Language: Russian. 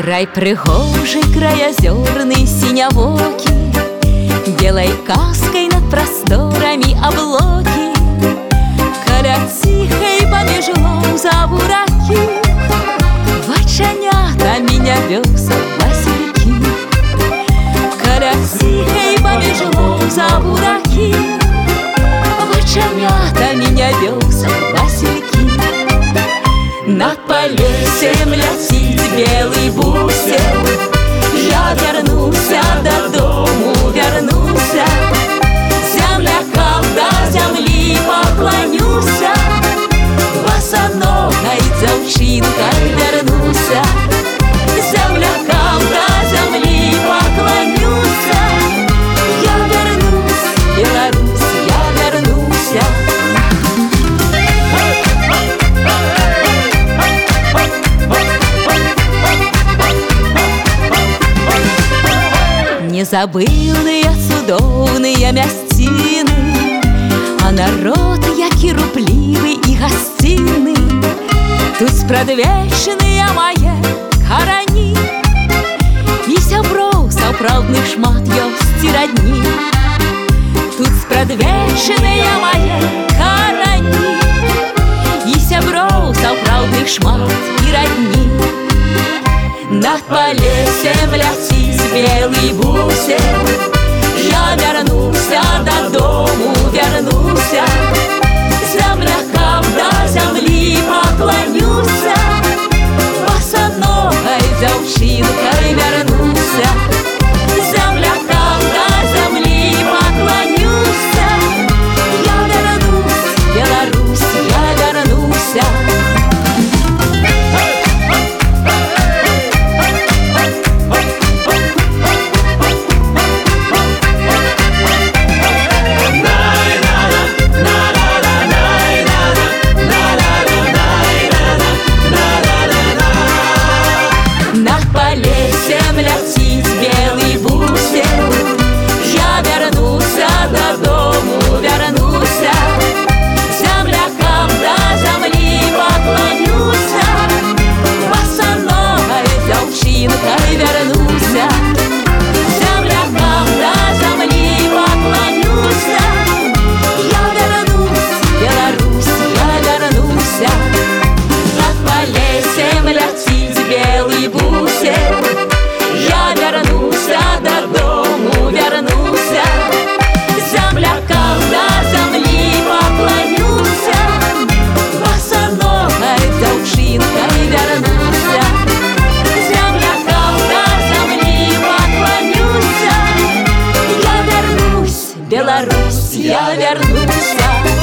Край пригожий, край озерный, синевокий, белой каской над просторами облоки. Коля тихой помеж лоза бураки, вачанята меня вез Васильки. Коля тихой помеж лоза бураки, вачанята меня вез Васильки. Над полесьем летит белый бусел, я вернулся до дому, вернулся. Землякам до земли поклонюся, босоногой девчинкой вернулся. Землякам до земли поклонюся, я вернусь, Беларусь, я вернулся. Незабылные цудоўныя мясціны, а народ які руплівы і гасцінны. Тут спрадвечныя мае карані, і сяброў сапраўдных шмат ёсць і радні. Тут спрадвечныя мае карані, і сяброў сапраўдных шмат і радні. Над полесьем летит белый бусел, я вернулся до дому, вернулся. Землякам до земли поклонюся, босоногой девчинкой вернулся. Землякам до земли поклонюся, я вернусь, Беларусь, я вернулся. Беларусь, я вернулся.